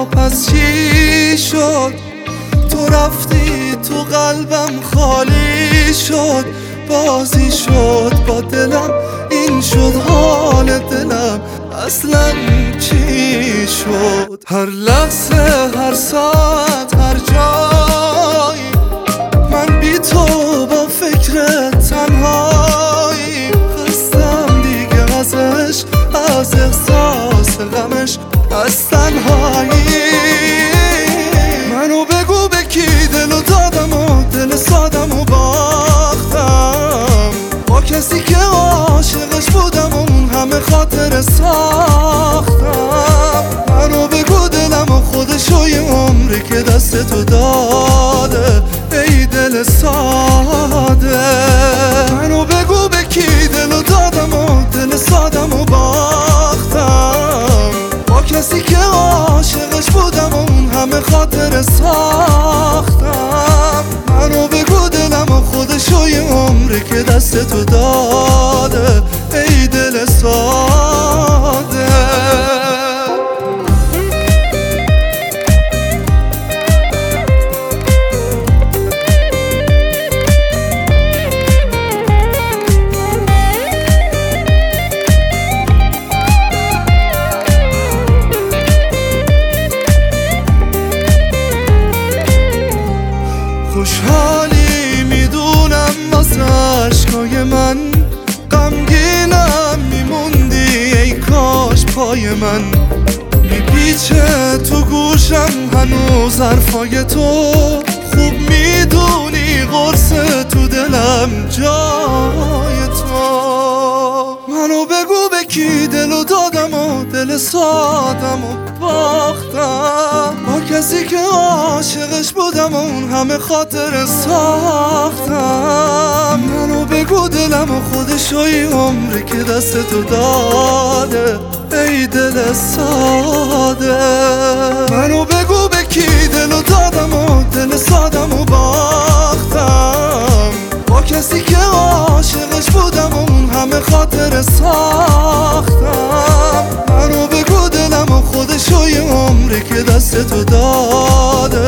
پس چی شد؟ تو رفتی تو قلبم خالی شد، بازی شد با دلم، این شد حال دلم، اصلا چی شد؟ هر لحظه، هر ساعت، هر جایی من بی تو با فکر تنهایی، خستم دیگه ازش، از احساس غمش، از تنهایی. منو بگو به کی دلو دادم و دل سادم و باختم، با کسی که عاشقش بودم و اون همه خاطر ساختم. منو بگو دلم و خودشو یه عمری که دست تو داده، ای دل ساده. منو بگو به کی دلو دادم و دل سادم و باختم، با کسی که عاشقش بودم و اون همه خاطر ساختم. منو بگو دلم و خودشو یه عمری که دست تو داده، ای دل ساده. خوشحالی میدونم واسه عشقای من، غمگینم میموندی ای کاش پای من، میپیچه تو گوشم هنوز حرفای تو، خوب میدونی قرص تو دلم جای تو. منو بگو به کی دلو دادم و دل سادم و باختم، با کسی که عاشقش بودم و اون همه خاطر ساختم. منو بگو دلم و خودشو یه عمری که دست تو داده، ای دل ساده. منو بگو به کی دلو دادم و دل سادم و باختم، با کسی که عاشقش بودم و اون همه خاطر ساختم. منو بگو دلم و خودشو یه عمری که دست تو داده،